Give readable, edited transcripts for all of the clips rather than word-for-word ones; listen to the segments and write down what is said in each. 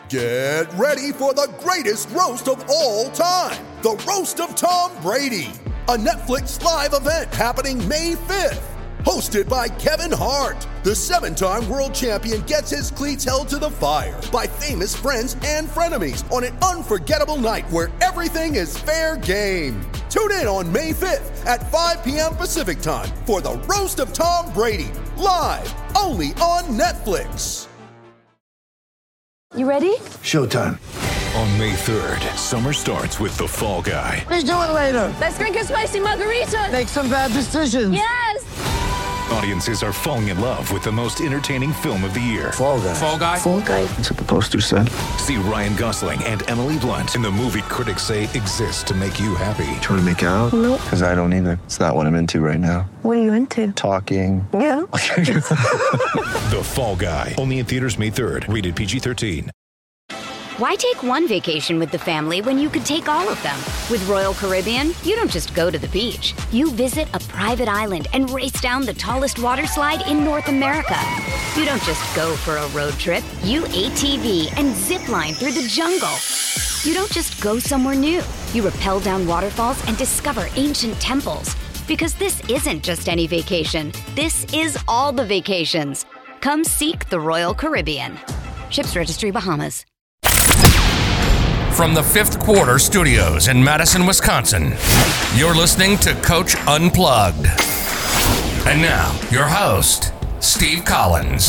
Get ready for the greatest roast of all time, the Roast of Tom Brady, a Netflix live event happening May 5th. Hosted by Kevin Hart, the 7-time world champion gets his cleats held to the fire by famous friends and frenemies on an unforgettable night where everything is fair game. Tune in on May 5th at 5 p.m. Pacific time for the Roast of Tom Brady, live only on Netflix. You ready? Showtime. On May 3rd, summer starts with The Fall Guy. Let's do it later. Let's drink a spicy margarita. Make some bad decisions. Yes! Audiences are falling in love with the most entertaining film of the year. Fall Guy. Fall Guy? Fall guy. That's what the poster said. See Ryan Gosling and Emily Blunt in the movie critics say exists to make you happy. Trying to make it out? Nope. Because I don't either. It's not what I'm into right now. What are you into? Talking. Yeah. The Fall Guy. Only in theaters May 3rd. Rated PG-13. Why take one vacation with the family when you could take all of them? With Royal Caribbean, you don't just go to the beach. You visit a private island and race down the tallest water slide in North America. You don't just go for a road trip. You ATV and zip line through the jungle. You don't just go somewhere new. You rappel down waterfalls and discover ancient temples. Because this isn't just any vacation. This is all the vacations. Come seek the Royal Caribbean. Ships Registry, Bahamas. From the Fifth Quarter Studios in Madison, Wisconsin, you're listening to Coach Unplugged. And now, your host, Steve Collins.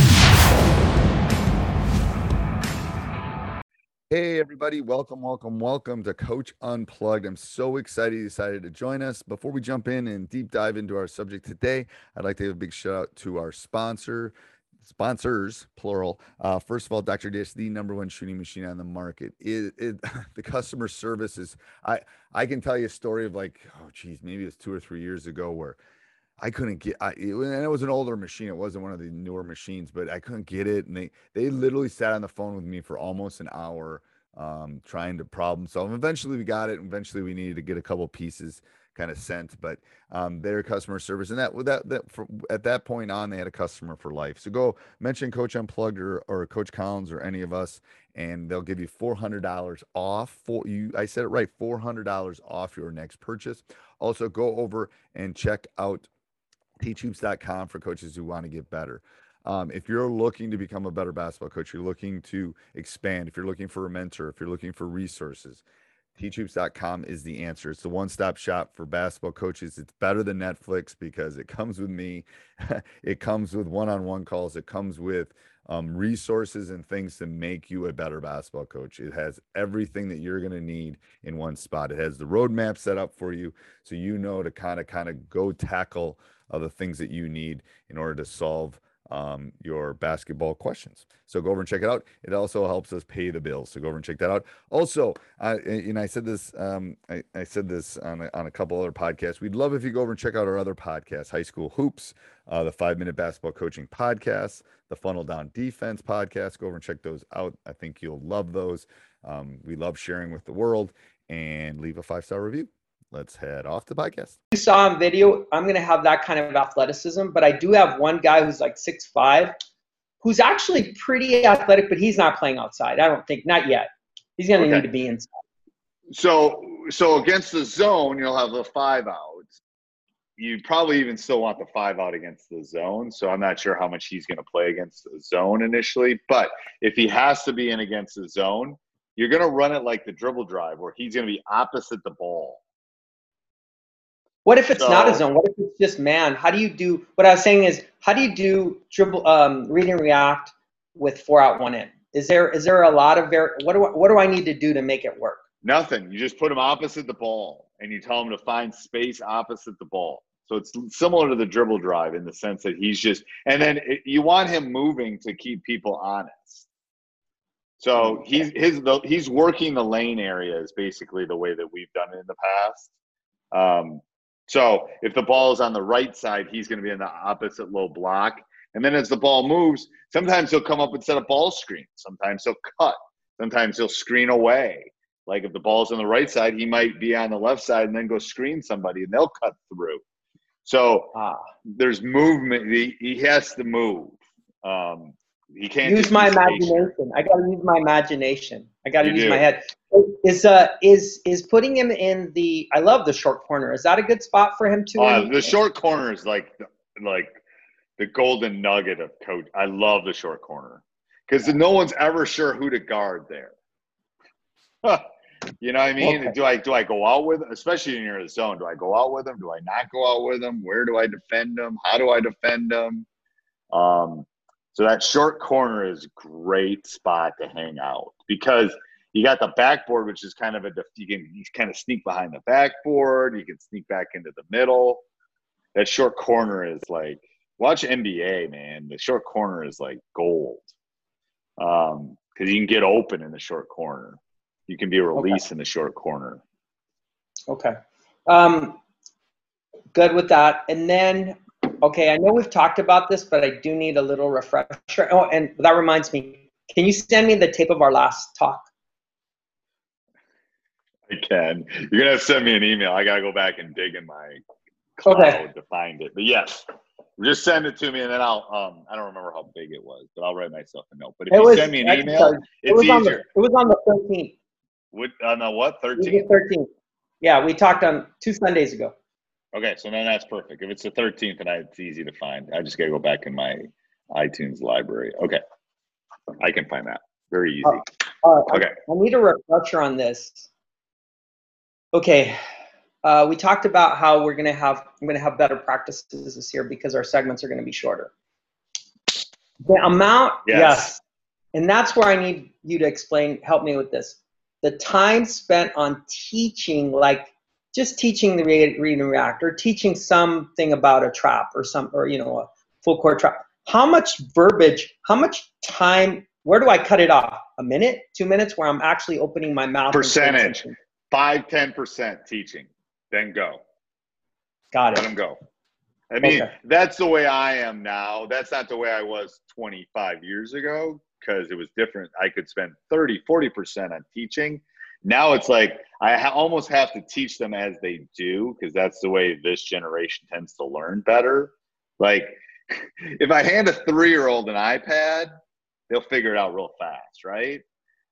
Hey, everybody. Welcome to Coach Unplugged. I'm so excited you decided to join us. Before we jump in and deep dive into our subject today, I'd like to give a big shout out to our sponsors, plural. First of all, Dr. Dish, the number one shooting machine on the market. The customer service is, I can tell you a story of like, maybe it was 2 or 3 years ago where I couldn't get, and it was an older machine. It wasn't one of the newer machines, but I couldn't get it. And they literally sat on the phone with me for almost an hour, trying to problem solve. Eventually we got it. Eventually we needed to get a couple pieces kind of sent, but their customer service, and at that point on, they had a customer for life. So go mention Coach Unplugged or Coach Collins or any of us, and they'll give you $400 off. I said it right, $400 off your next purchase. Also, go over and check out teachhoops.com for coaches who want to get better. If you're looking to become a better basketball coach, you're looking to expand, if you're looking for a mentor, if you're looking for resources, teachhoops.com is the answer. It's the one-stop shop for basketball coaches. It's better than Netflix because it comes with me. It comes with one-on-one calls. It comes with resources and things to make you a better basketball coach. It has everything that you're going to need in one spot. It has the roadmap set up for you so you know to kind of go tackle the things that you need in order to solve your basketball questions. So go over and check it out. It also helps us pay the bills. So go over and check that out. Also, I said this, I said this on a couple other podcasts. We'd love if you go over and check out our other podcasts, High School Hoops, the 5-Minute Basketball Coaching Podcast, the Funnel Down Defense Podcast. Go over and check those out. I think you'll love those. We love sharing with the world, and leave a 5-star review. Let's head off the podcast. You saw on video, I'm going to have that kind of athleticism, but I do have one guy who's like 6'5", who's actually pretty athletic, but he's not playing outside. I don't think, not yet. He's going to need to be inside. So against the zone, you'll have the 5 out. You probably even still want the 5 out against the zone. So I'm not sure how much he's going to play against the zone initially, but if he has to be in against the zone, you're going to run it like the dribble drive where he's going to be opposite the ball. What if it's not a zone? What if it's just man? How do you do – what I was saying is, how do you do dribble read and react with 4 out, 1 in? Is there a lot of what do I need to do to make it work? Nothing. You just put him opposite the ball, and you tell him to find space opposite the ball. So it's similar to the dribble drive in the sense that he's just – and then you want him moving to keep people honest. So he's working the lane area is basically the way that we've done it in the past. So if the ball is on the right side, he's going to be in the opposite low block. And then as the ball moves, sometimes he'll come up and set a ball screen. Sometimes he'll cut. Sometimes he'll screen away. Like if the ball's on the right side, he might be on the left side and then go screen somebody and they'll cut through. So there's movement. He has to move. He can't use just my be stationary. imagination. I got to use my imagination. I got to You use do. my head. Is putting him in the? I love the short corner. Is that a good spot for him too? The short corner is like the golden nugget of coach. I love the short corner because no one's ever sure who to guard there. You know what I mean? Okay. Do I go out with, especially when you're in the zone? Do I go out with them? Do I not go out with them? Where do I defend them? How do I defend them? So that short corner is a great spot to hang out because you got the backboard, which is kind of you can kind of sneak behind the backboard. You can sneak back into the middle. That short corner is like, watch NBA, man. The short corner is like gold because you can get open in the short corner. You can be released in the short corner. Okay. Good with that. And then, okay, I know we've talked about this, but I do need a little refresher. Oh, and that reminds me, can you send me the tape of our last talk? I can. You're going to send me an email. I got to go back and dig in my cloud to find it. But yes, just send it to me, and then I'll I don't remember how big it was, but I'll write myself a note. But if you send me an email, it's easier. It was on the 13th. On the what, 13th? It was the 13th. Yeah, we talked on 2 Sundays ago. Okay, so then that's perfect. If it's the 13th, then it's easy to find. I just got to go back in my iTunes library. Okay, I can find that. Very easy. Okay. I need a refresher on this. Okay, we talked about how I'm going to have better practices this year because our segments are going to be shorter. The amount, yes, and that's where I need you to help me with this. The time spent on teaching, like just teaching the read and react, or teaching something about a trap or a full court trap. How much verbiage? How much time? Where do I cut it off? A minute, 2 minutes, where I'm actually opening my mouth. Percentage, 5-10% teaching, then go. Got it. Let them go. I mean, that's the way I am now. That's not the way I was 25 years ago because it was different. I could spend 30-40% on teaching. Now it's like I almost have to teach them as they do because that's the way this generation tends to learn better. Like if I hand a 3-year-old an iPad, they'll figure it out real fast, right?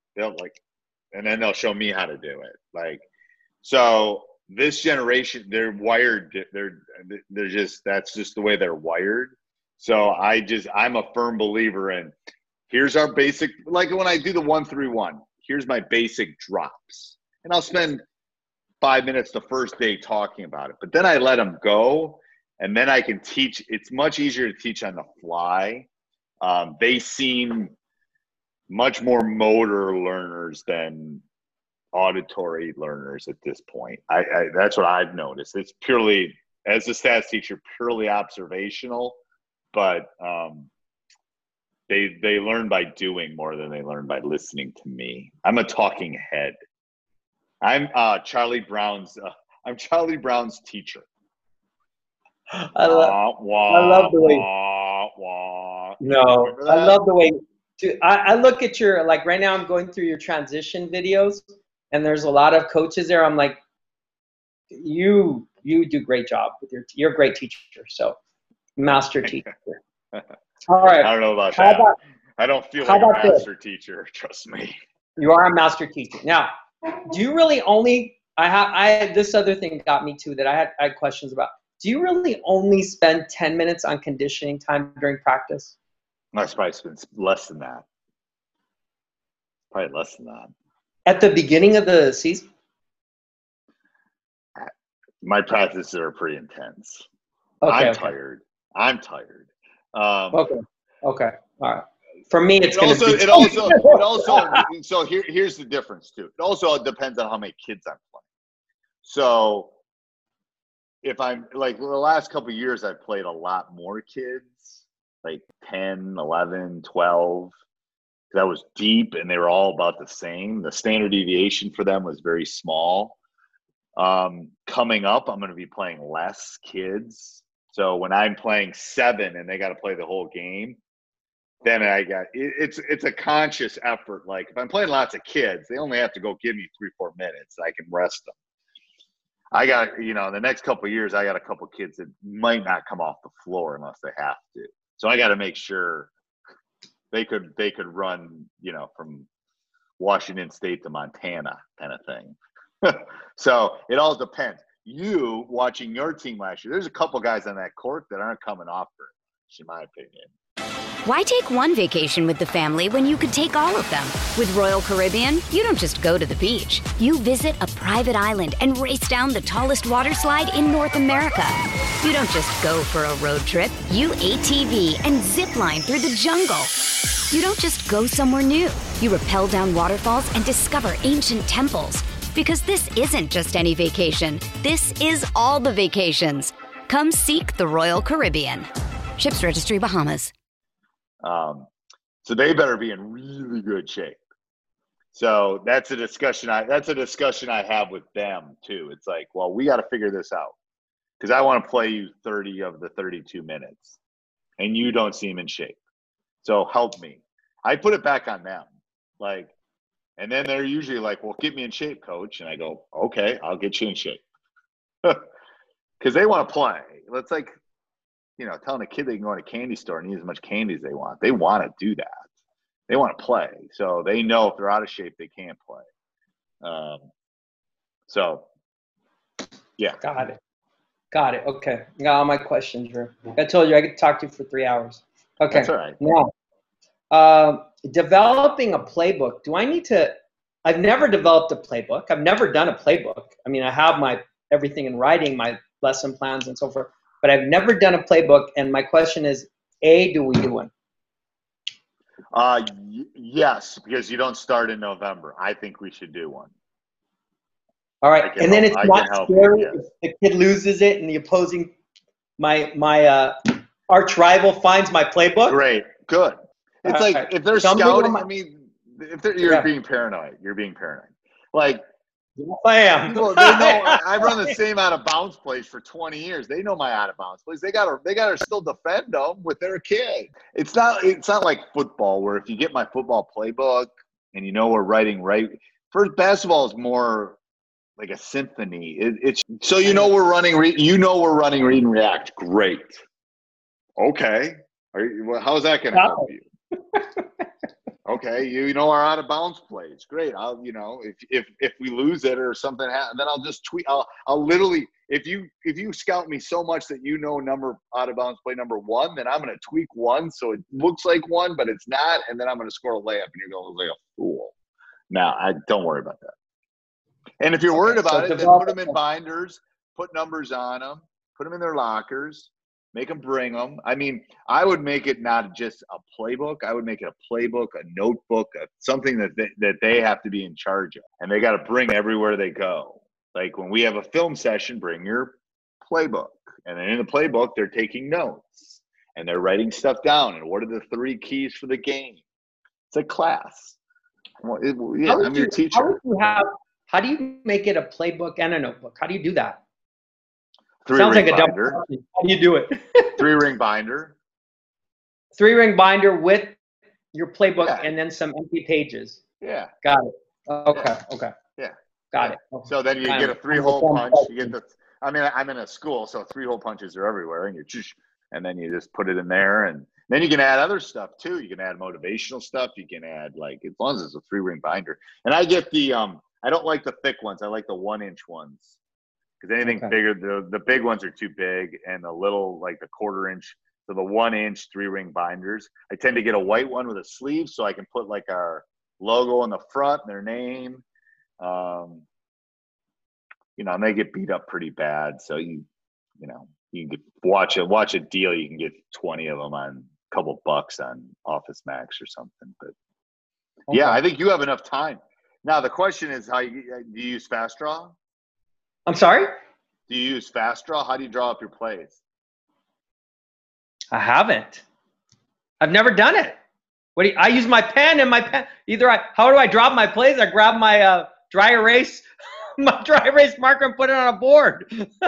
And then they'll show me how to do it. So this generation, they're wired. They're just, that's just the way they're wired. So I'm a firm believer in here's our basic, like when I do the 1-3-1, here's my basic drops. And I'll spend 5 minutes the first day talking about it, but then I let them go and then I can teach. It's much easier to teach on the fly. They seem much more motor learners than auditory learners at this point. That's what I've noticed. It's purely, as a stats teacher, purely observational, but they learn by doing more than they learn by listening to me. I'm a talking head. I'm Charlie Brown's teacher. I love the way. No, I love the way. I look at your, like right now I'm going through your transition videos and there's a lot of coaches there. I'm like, you do a great job with you're a great teacher. So master teacher. All right. I don't know about that. I don't feel like a master teacher. Trust me. You are a master teacher. Now, do you really only, this other thing got me too that I had questions about. Do you really only spend 10 minutes on conditioning time during practice? I probably spend less than that. Probably less than that. At the beginning of the season? My practices are pretty intense. I'm tired. Okay. All right. For me, it's going to be. It also. So here's the difference too. It also depends on how many kids I'm playing. So if I'm like the last couple of years, I've played a lot more kids, like 10, 11, 12. That was deep, and they were all about the same. The standard deviation for them was very small. Coming up, I'm going to be playing less kids. So when I'm playing 7 and they got to play the whole game, then it's a conscious effort. Like if I'm playing lots of kids, they only have to go give me 3-4 minutes. I can rest them. I got, the next couple of years, I got a couple of kids that might not come off the floor unless they have to. So I got to make sure They could run, from Washington State to Montana kind of thing. So it all depends. You watching your team last year, there's a couple guys on that court that aren't coming off very much, in my opinion. Why take one vacation with the family when you could take all of them? With Royal Caribbean, you don't just go to the beach. You visit a private island and race down the tallest water slide in North America. You don't just go for a road trip. You ATV and zip line through the jungle. You don't just go somewhere new. You rappel down waterfalls and discover ancient temples. Because this isn't just any vacation. This is all the vacations. Come seek the Royal Caribbean. Ships Registry, Bahamas. So they better be in really good shape. So that's a discussion I have with them too. It's like, well, we got to figure this out because I want to play you 30 of the 32 minutes and you don't seem in shape. So help me. I put it back on them. And then they're usually like, well, get me in shape, coach. And I go, okay, I'll get you in shape. Because they want to play. It's like, telling a kid they can go in a candy store and eat as much candy as they want. They want to do that. They want to play. So they know if they're out of shape, they can't play. Yeah. Got it. Okay. Got all my questions, Drew. I told you I could talk to you for 3 hours. Okay. That's all right. Now, developing a playbook. I've never developed a playbook. I've never done a playbook. I mean, I have everything in writing, my lesson plans and so forth. But I've never done a playbook, and my question is, do we do one? Yes, because you don't start in November. I think we should do one. All right, and then it's not scary if the kid loses it and the opposing, my arch rival finds my playbook? Great, good. It's if they're scouting, you're being paranoid. You're being paranoid. Yes, I am. People, they know I run the same out of bounds plays for 20 years. They know my out of bounds plays. They gotta still defend them with their kid. It's not like football where if you get my football playbook and we're writing right. First, basketball is more like a symphony. It's so we're running read and react. Great. Okay. How's that gonna help you? Okay, our out of bounds plays. Great. I'll, if we lose it or something happens, then I'll just tweet. I'll literally, if you scout me so much that number out of bounds play number 1, then I'm going to tweak 1 so it looks like 1, but it's not, and then I'm going to score a layup, and you're going to look like a fool. Now, don't worry about that. And if you're worried about it, then put them in binders, put numbers on them, put them in their lockers. Make them bring them. I mean, I would make it not just a playbook. I would make it a playbook, a notebook, something that they have to be in charge of. And they got to bring everywhere they go. Like when we have a film session, bring your playbook. And then in the playbook, they're taking notes. And they're writing stuff down. And what are the 3 keys for the game? It's a class. Well, I'm your teacher. How do you make it a playbook and a notebook? How do you do that? 3 Sounds ring like a binder. How do you do it? 3-ring binder. 3-ring binder with your playbook and then some empty pages. Yeah. Got it. Okay. Yeah. Got it. Okay. So then you get a 3-hole punch. You get I'm in a school, so 3-hole punches are everywhere, and then you just put it in there, and then you can add other stuff too. You can add motivational stuff. You can add as long as it's a 3-ring binder. And I get the I don't like the thick ones. I like the 1-inch ones. Because anything bigger, the big ones are too big, and the little, the 1/4-inch, so the 1-inch 3-ring binders. I tend to get a white one with a sleeve so I can put our logo on the front, their name. And they get beat up pretty bad. So you can watch a deal. You can get 20 of them on a couple bucks on Office Max or something. But yeah, I think you have enough time. Now the question is, do you use Fast Draw? I'm sorry? Do you use Fast Draw? How do you draw up your plays? I haven't. I've never done it. I use my pen and my pen. How do I draw my plays? I grab my dry erase marker and put it on a board.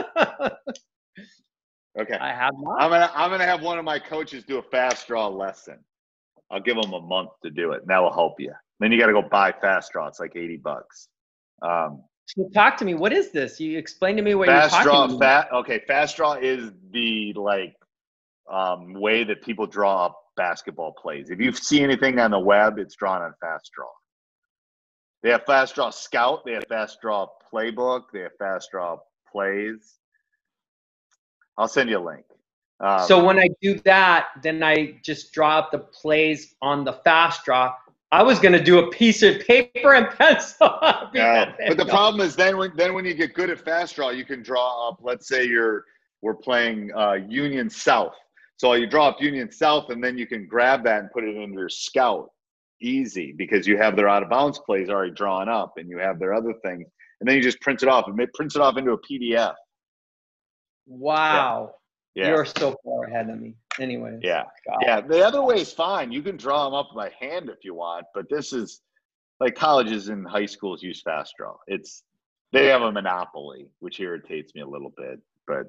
Okay. I have not. I'm gonna have one of my coaches do a Fast Draw lesson. I'll give them a month to do it, and that will help you. Then you got to go buy Fast Draw. It's like $80. So talk to me. What is this? You explain to me what you're talking about. Fast Draw is the way that people draw up basketball plays. If you see anything on the web, it's drawn on Fast Draw. They have Fast Draw Scout. They have Fast Draw Playbook. They have Fast Draw Plays. I'll send you a link. So when I do that, then I just draw up the plays on the Fast Draw. I was going to do a piece of paper and pencil. Yeah, but the problem is then when you get good at Fast Draw, you can draw up, let's say we're playing Union South. So you draw up Union South, and then you can grab that and put it into your Scout. Easy, because you have their out-of-bounds plays already drawn up, and you have their other things. And then you just print it off. It prints it off into a PDF. Wow. Yeah. You're so far ahead of me. Anyway. Yeah. Yeah. The other way is fine. You can draw them up by hand if you want, but this is like colleges and high schools use Fast Draw. They have a monopoly, which irritates me a little bit, but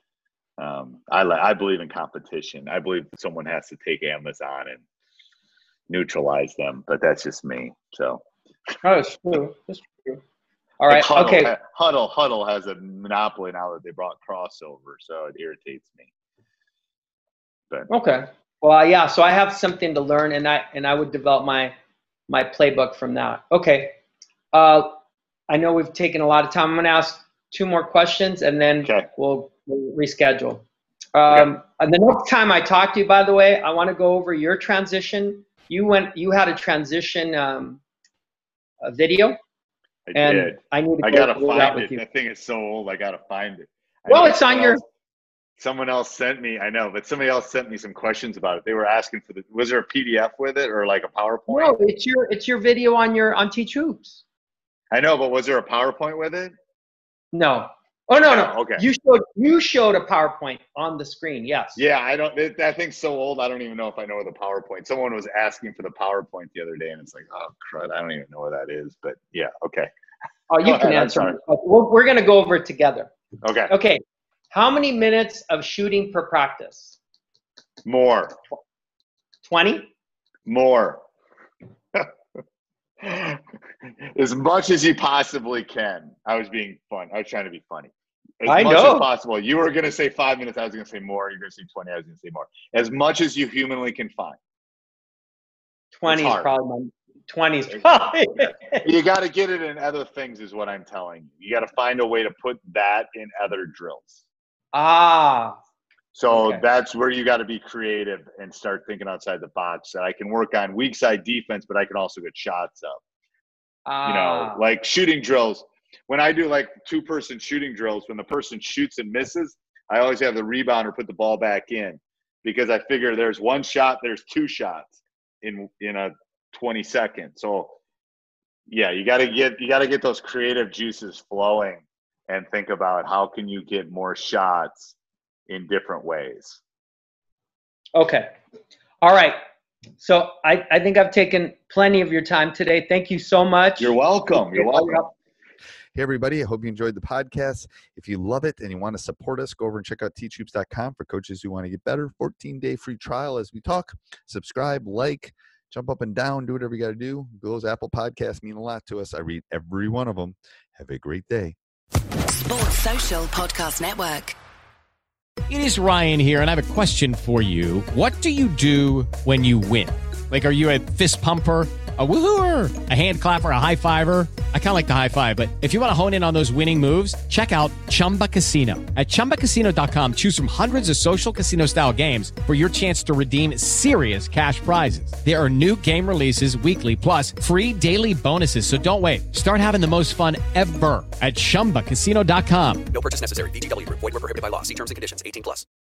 I believe in competition. I believe someone has to take Amazon and neutralize them, but that's just me. So. Oh, it's true. That's true. All right. Like Huddle has a monopoly now that they brought crossover, so it irritates me. But okay. Well, yeah. So I have something to learn, and I would develop my playbook from that. Okay. I know we've taken a lot of time. I'm going to ask 2 more questions, and then we'll reschedule. And the next time I talk to you, by the way, I want to go over your transition. You had a transition a video. I did. I need to I gotta find it. That thing is so old. I gotta find it. Well, it's on your. Someone else sent me. I know, but somebody else sent me some questions about it. They were asking for was there a PDF with it or like a PowerPoint? No, it's your video on Teach Hoops. I know, but was there a PowerPoint with it? No. Oh no. Okay. You showed a PowerPoint on the screen. Yes. Yeah, that thing's so old. I don't even know if I know the PowerPoint. Someone was asking for the PowerPoint the other day, and it's like, oh crud, I don't even know where that is. But yeah, okay. Oh, you can answer. We're gonna go over it together. Okay. Okay. How many minutes of shooting per practice? More. 20? More. As much as you possibly can. I was being fun. I was trying to be funny. As much as possible. You were going to say 5 minutes. I was going to say more. You're going to say 20. I was going to say more. As much as you humanly can find. 20 is probably my 20 is probably. You got to get it in other things is what I'm telling you. You got to find a way to put that in other drills. So that's where you got to be creative and start thinking outside the box. That I can work on weak side defense, but I can also get shots up. You know, like shooting drills. When I do like 2-person shooting drills, when the person shoots and misses, I always have the rebounder put the ball back in because I figure there's 1 shot, there's 2 shots in a 20 seconds. So yeah, you got to get those creative juices flowing and think about how can you get more shots in different ways. Okay. All right. So I think I've taken plenty of your time today. Thank you so much. You're welcome. You're welcome. Hey, everybody. I hope you enjoyed the podcast. If you love it and you want to support us, go over and check out teachhoops.com for coaches who want to get better. 14-day free trial as we talk. Subscribe, like, jump up and down, do whatever you got to do. Those Apple Podcasts mean a lot to us. I read every one of them. Have a great day. Sports Social Podcast Network. It is Ryan here, and I have a question for you. What do you do when you win? Like, are you a fist pumper, a woohooer, a hand clapper, a high fiver? I kind of like the high five, but if you want to hone in on those winning moves, check out Chumba Casino. At ChumbaCasino.com, choose from hundreds of social casino-style games for your chance to redeem serious cash prizes. There are new game releases weekly, plus free daily bonuses, so don't wait. Start having the most fun ever at ChumbaCasino.com. No purchase necessary. VGW. Void where prohibited by law. See terms and conditions. 18+.